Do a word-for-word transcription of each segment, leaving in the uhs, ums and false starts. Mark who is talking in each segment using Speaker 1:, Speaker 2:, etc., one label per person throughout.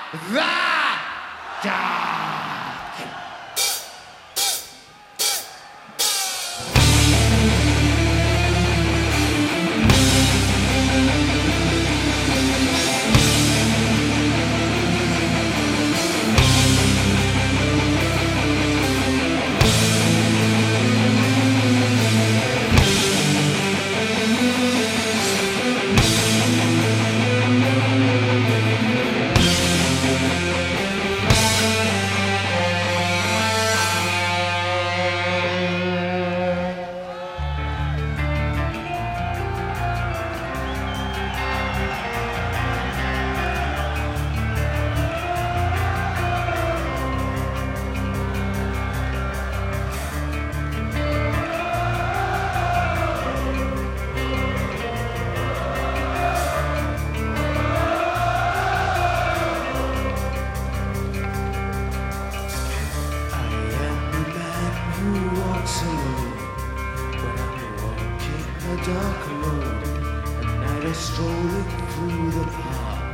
Speaker 1: the dark. Dark road, at night I strolling through the park.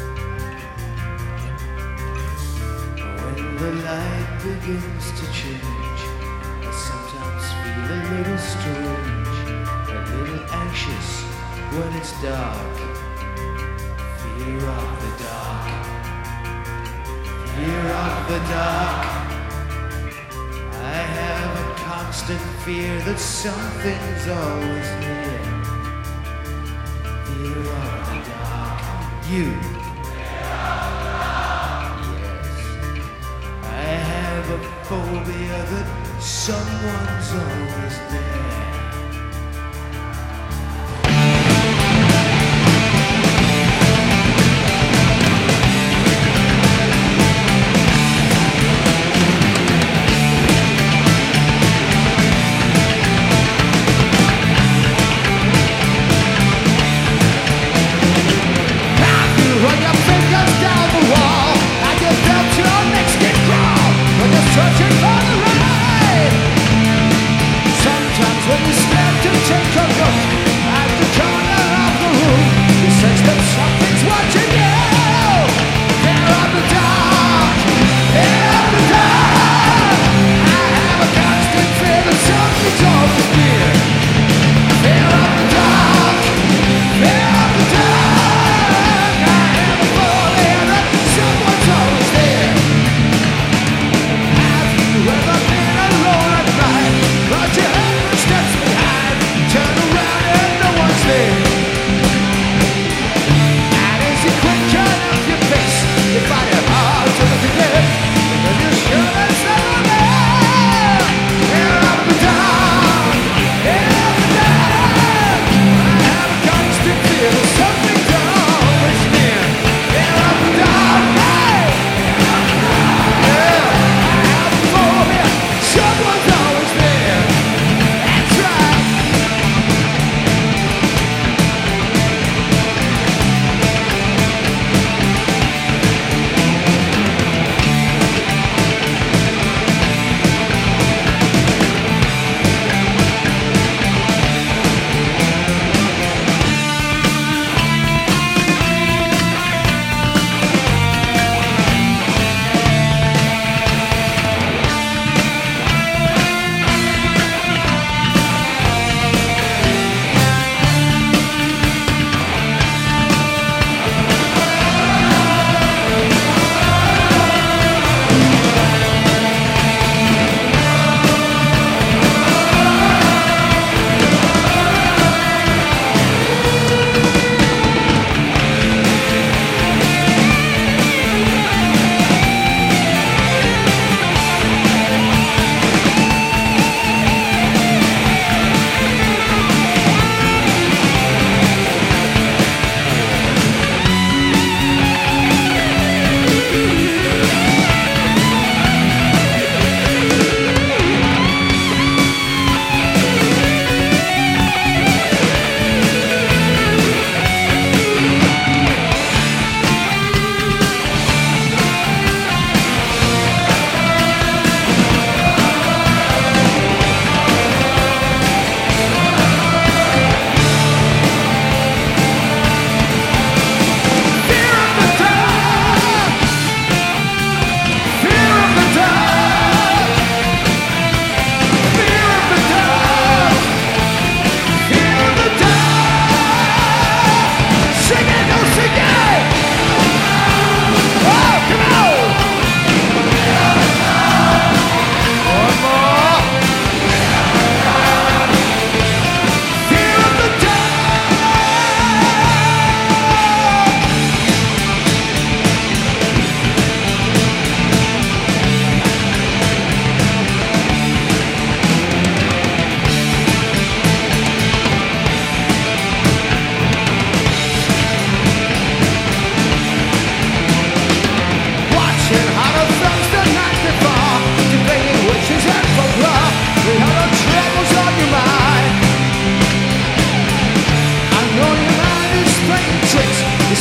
Speaker 1: When the light begins to change, I sometimes feel a little strange, a little anxious when it's dark. Fear of the dark, fear of the dark. I have a constant fear that something's always near. Fear of the dark. You. Fear of the dark. Yes. I have a phobia that someone's always there. Searching for the right. Sometimes when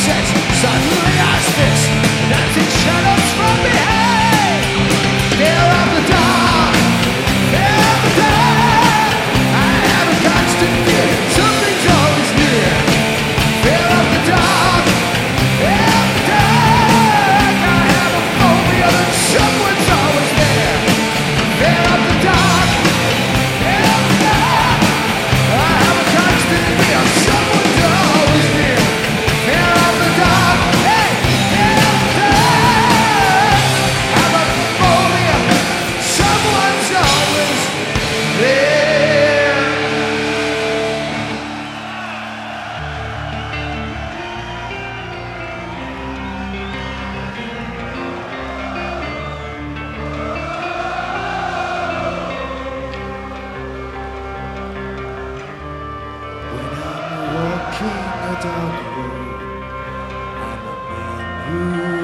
Speaker 1: set, suddenly I fix, dancing shadows from behind. Fear of the dark, fear of the dark. I have a constant fear, something's always near. Fear of the dark, fear of the dark. I have a phobia that someone's always there. Fear of the dark, fear of the dark. I have a constant fear, someone's always near. Fear of the dark, hey, fear of the dark. I have a phobia, someone's always there. When I'm walking a dark road, I'm a man who